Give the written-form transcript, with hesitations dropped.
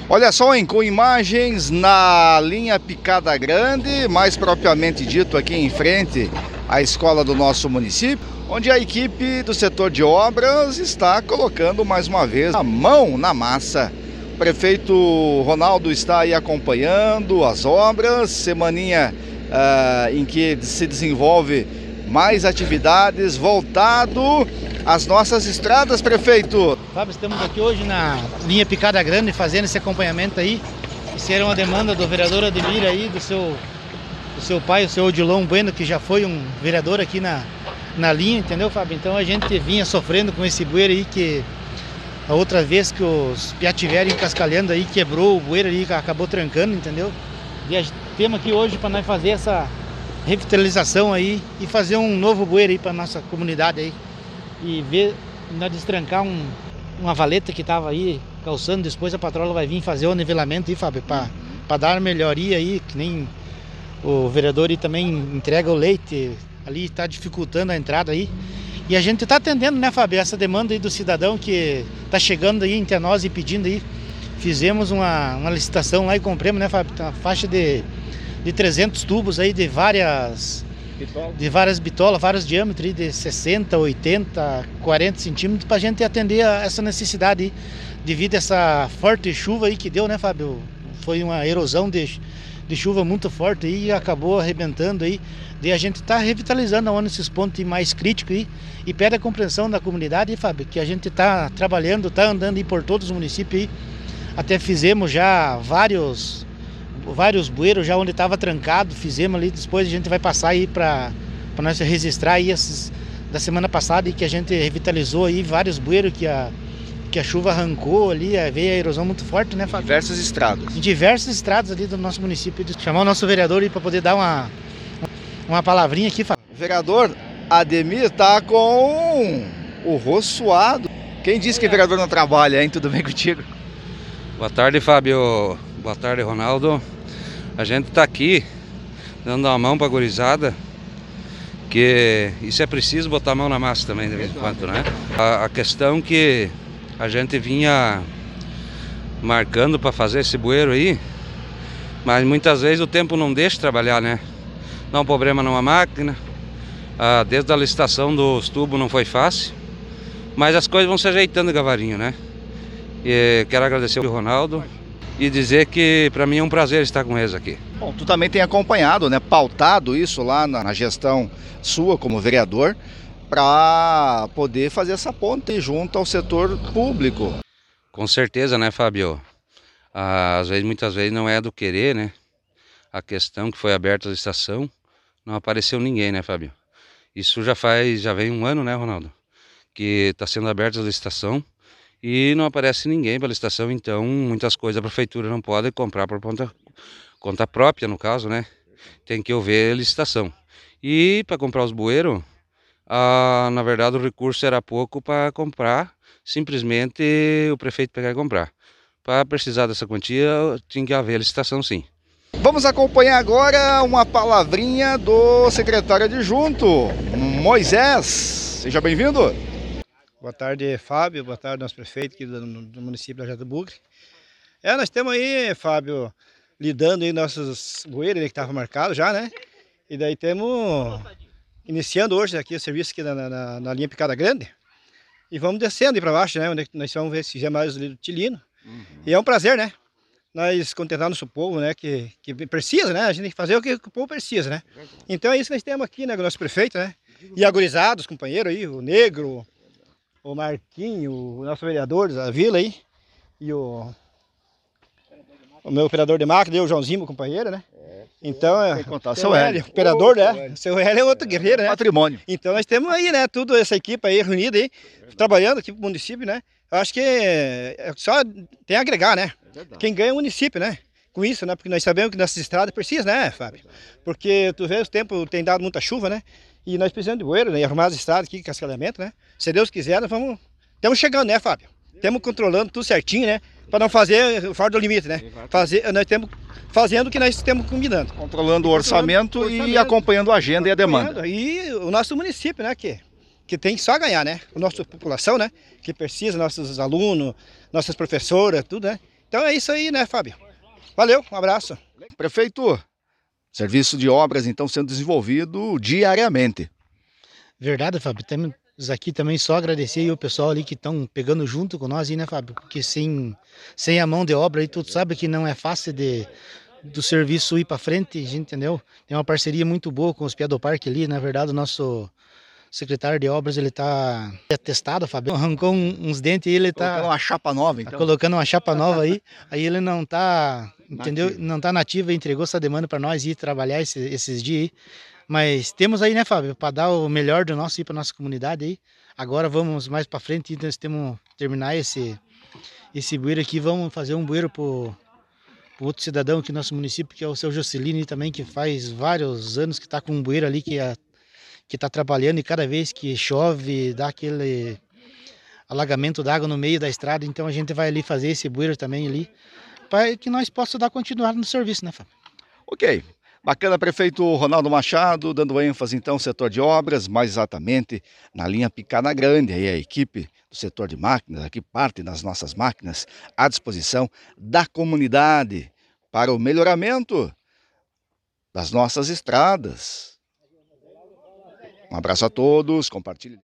Olha só, hein, com imagens na linha Picada Grande, mais propriamente dito aqui em frente à escola do nosso município, onde a equipe do setor de obras está colocando mais uma vez a mão na massa. O prefeito Ronaldo está aí acompanhando as obras, semaninha em que se desenvolve mais atividades voltado às nossas estradas, prefeito. Fábio, estamos aqui hoje na linha Picada Grande fazendo esse acompanhamento aí. Isso era uma demanda do vereador Ademir aí, do seu pai, o seu Odilon Bueno, que já foi um vereador aqui na linha, entendeu, Fábio? Então a gente vinha sofrendo com esse bueiro aí, que a outra vez que os piá tiveram encascalhando aí, quebrou o bueiro ali, acabou trancando, entendeu? E a gente temos aqui hoje para nós fazer essa revitalização aí e fazer um novo bueiro aí para nossa comunidade aí. E ver, nós destrancar uma valeta que estava aí calçando, depois a patroa vai vir fazer o nivelamento aí, Fábio, para dar melhoria aí, que nem o vereador aí também entrega o leite, ali está dificultando a entrada aí. E a gente está atendendo, né, Fábio, essa demanda aí do cidadão que está chegando aí entre nós e pedindo aí. Fizemos uma licitação lá e compramos, né, Fábio, uma faixa de 300 tubos aí de várias bitolas, vários diâmetros de 60, 80, 40 centímetros para a gente atender a essa necessidade aí, devido a essa forte chuva aí que deu, né, Fábio? Foi uma erosão de chuva muito forte aí e acabou arrebentando aí. E a gente está revitalizando onde esses pontos mais críticos aí e pede a compreensão da comunidade, Fábio, que a gente está trabalhando, está andando aí por todos os municípios aí. Até fizemos já vários bueiros já onde estava trancado, fizemos ali, depois a gente vai passar aí para nós registrar aí esses da semana passada e que a gente revitalizou aí vários bueiros que a chuva arrancou ali, veio a erosão muito forte, né, Fábio? Diversas estradas. Em diversas estradas ali do nosso município. Chamar o nosso vereador aí para poder dar uma palavrinha aqui, Fábio. O vereador Ademir está com o rosto suado. Quem disse que o vereador não trabalha, hein? Tudo bem contigo? Boa tarde, Fábio. Boa tarde, Ronaldo. A gente está aqui dando uma mão para a gurizada, que isso é preciso botar a mão na massa também de vez em quando, né? A questão que a gente vinha marcando para fazer esse bueiro aí, mas muitas vezes o tempo não deixa trabalhar, né? Dá um problema numa máquina, desde a licitação dos tubos não foi fácil, mas as coisas vão se ajeitando devagarinho, né? E quero agradecer ao Ronaldo e dizer que para mim é um prazer estar com eles aqui. Bom, tu também tem acompanhado, né, pautado isso lá na gestão sua como vereador, para poder fazer essa ponte junto ao setor público. Com certeza, né, Fábio? Às vezes, muitas vezes não é do querer, né? A questão que foi aberta a licitação, não apareceu ninguém, né, Fábio? Isso já vem um ano, né, Ronaldo? Que está sendo aberta a licitação e não aparece ninguém para a licitação, então muitas coisas a prefeitura não pode comprar por conta própria, no caso, né? Tem que haver licitação. E para comprar os bueiros, na verdade o recurso era pouco para comprar, simplesmente o prefeito pegar e comprar. Para precisar dessa quantia, tinha que haver licitação, sim. Vamos acompanhar agora uma palavrinha do secretário adjunto, Moisés. Seja bem-vindo. Boa tarde, Fábio. Boa tarde, nosso prefeito aqui do município de Lajeado do Bugre. Nós estamos aí, Fábio, lidando aí nossos bueiros que estavam marcados já, né? E daí estamos iniciando hoje aqui o serviço aqui na linha Picada Grande. E vamos descendo aí para baixo, né? Onde nós vamos ver se já mais o tilino. E é um prazer, né? Nós contentar nosso povo, né? Que precisa, né? A gente tem que fazer o que o povo precisa, né? Então é isso que nós temos aqui, né? Com o nosso prefeito, né? E a gurizada, os companheiros aí, o Negro, o Marquinho, o nosso vereador da vila aí, e o meu operador de máquina, o Joãozinho, meu companheiro, né? Então, tem que contar, seu Hélio. Operador, né? Seu Hélio é outro guerreiro, né? Patrimônio. Então nós temos aí, né, toda essa equipe aí reunida aí, trabalhando aqui pro município, né? Eu acho que só tem a agregar, né? Quem ganha é o município, né? Com isso, né? Porque nós sabemos que nessas estradas precisa, né, Fábio? Porque tu vê, o tempo tem dado muita chuva, né? E nós precisamos de bueiro, né? E arrumar as estradas aqui, cascalhamento, né? Se Deus quiser, nós vamos... Estamos chegando, né, Fábio? Estamos controlando tudo certinho, né? Para não fazer fora do limite, né? Nós estamos fazendo o que nós estamos combinando. Controlando o orçamento e acompanhando a agenda e a demanda. E o nosso município, né, que tem só ganhar, né? A nossa população, né? Que precisa, nossos alunos, nossas professoras, tudo, né? Então é isso aí, né, Fábio? Valeu, um abraço. Prefeito, serviço de obras então sendo desenvolvido diariamente. Verdade, Fábio. Temos aqui também só agradecer aí o pessoal ali que estão pegando junto com nós aí, né, Fábio? Porque sem a mão de obra aí, tu sabe que não é fácil do serviço ir para frente, a gente entendeu? Tem uma parceria muito boa com os Piadoparque ali, na verdade o nosso secretário de obras, ele tá atestado, Fábio, arrancou uns dentes e ele tá Colocando uma chapa nova, então. colocando uma chapa nova aí ele não tá, entendeu? Não tá nativo, entregou essa demanda para nós ir trabalhar esses dias aí. Mas temos aí, né, Fábio, para dar o melhor do nosso aí para nossa comunidade aí. Agora vamos mais para frente, nós temos que terminar esse bueiro aqui, vamos fazer um bueiro pro outro cidadão aqui no nosso município, que é o seu Jocelino também, que faz vários anos que está com um bueiro ali que está trabalhando, e cada vez que chove dá aquele alagamento d'água no meio da estrada, então a gente vai ali fazer esse bueiro também ali, para que nós possamos dar continuidade no serviço, né, Fábio? Ok. Bacana, prefeito Ronaldo Machado, dando ênfase então ao setor de obras, mais exatamente na linha Picada Grande. Aí a equipe do setor de máquinas, aqui parte das nossas máquinas, à disposição da comunidade para o melhoramento das nossas estradas. Um abraço a todos, compartilhe.